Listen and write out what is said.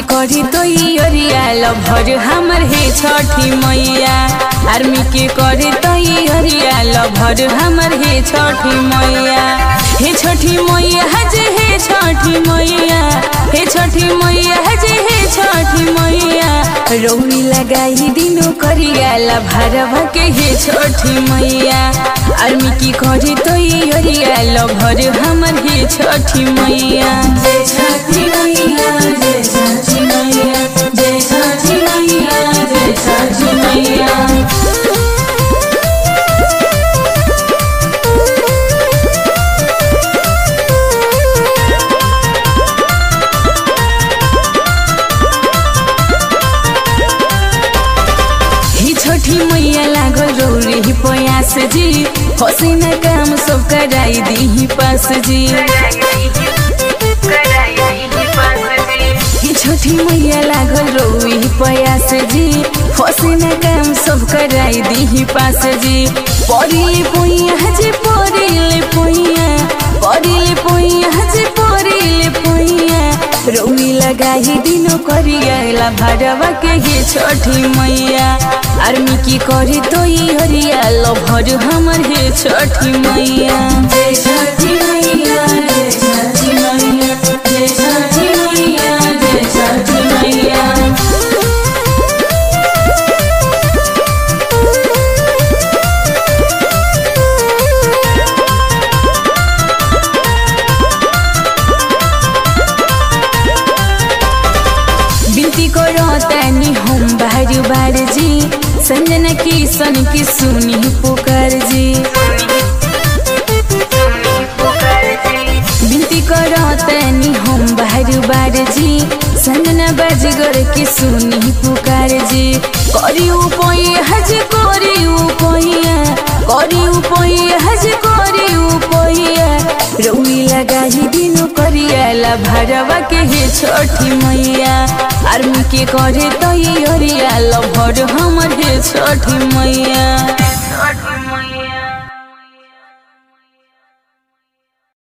के करी तो हरियाल भर हमर हे छठी मैया। आर्मी के करे तो हरियाल भर हमर हे छठी मैया। हे छठी मैया हजे हे छठी मैया, हे छठी मैया हजे हे छठी मैया। रौनी लगाई दिनो करियाल भरवा के हे छठी मैया। आर्मी की करे तो हरियाल भर हमर हे छठी मैया। जय छठी मैया, जय छठी मैया, जय छठी मैया, जय छठी मैया। छठी मैया लागल रौरी प्रयास जी, हसीना काम सब कराई दी पास जी। छठी मैया लागल रौरी प्रयास जी, हसीना काम सब कराई दी पास जी। पढ़िले पोइया हजे पढ़िले पोइया, पढ़िले पोइया हजे पढ़िले पोइया। रौनी लगाई दिनो करियाला भरवा के हे छठी मैया। आर्मी की करे तो हरियाल भर हमर हे छठी मैया। जय छठी मैया, जय छठी मैया, जय छठी मैया, जय छठी मैया। बिनती करो तनी हम बार बार जी, संजना की सन की सुनी पुकार जी। बिनती करो तनी हम बार बार जी, संजना बाजगर की सुनी पुकार जी। करी उपैया हज करी उपैया, करी उपैया हज करी उपैया। रौनी लगाई दिनो करियाला भरवा के हे छठी मैया। आर्मी के करे तो हरियाल भर हमर हे छठी मैया।